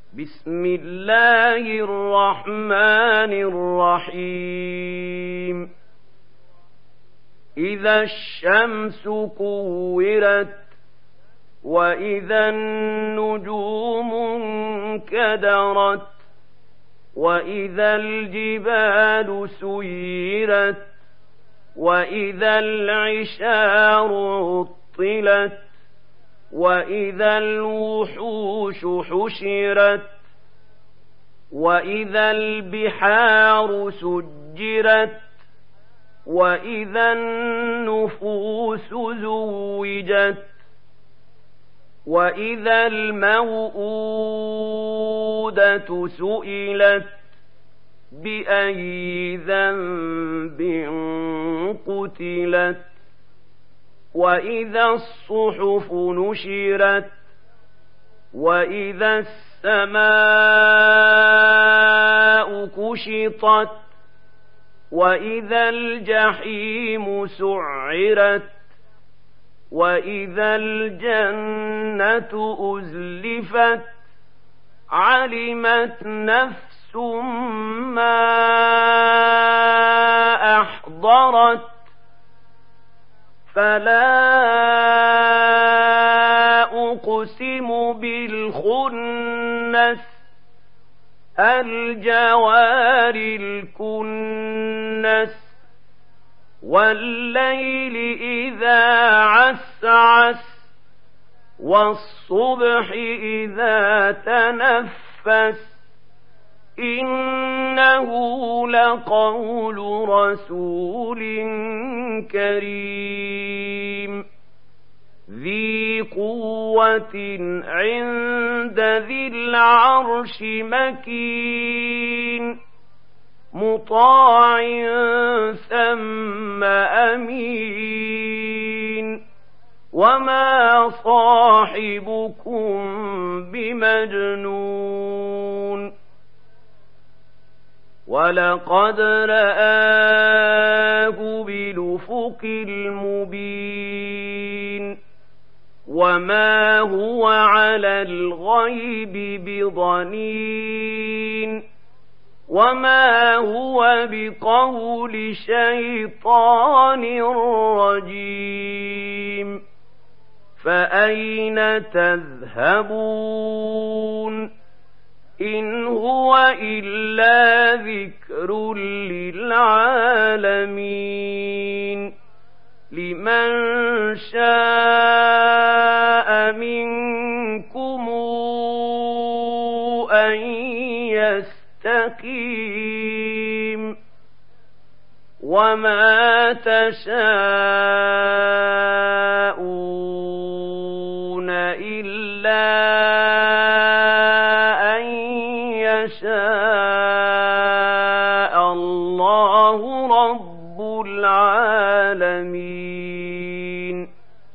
بسم الله الرحمن الرحيم إذا الشمس كورت وإذا النجوم انكدرت وإذا الجبال سيرت وإذا العشار عطلت وإذا الوحوش حشرت وإذا البحار سجرت وإذا النفوس زوجت وإذا الموءودة سئلت بأي ذنب قتلت وإذا الصحف نشرت وإذا السماء كشطت وإذا الجحيم سعرت وإذا الجنة أزلفت علمت نفس ما أحضرت فلا أقسم بالخنس الجوار الكنس والليل إذا عسعس والصبح إذا تنفس إنه لقول رسول كريم ذي قوة عند ذي العرش مكين مطاع ثم أمين وما صاحبكم بمجنون ولقد رآه بالأفق المبين وما هو على الغيب بضنين وما هو بقول شيطان رجيم فأين تذهبون إن هو إلا ذكر للعالمين لمن شاء منكم أن يستقيم وما تشاءون إلا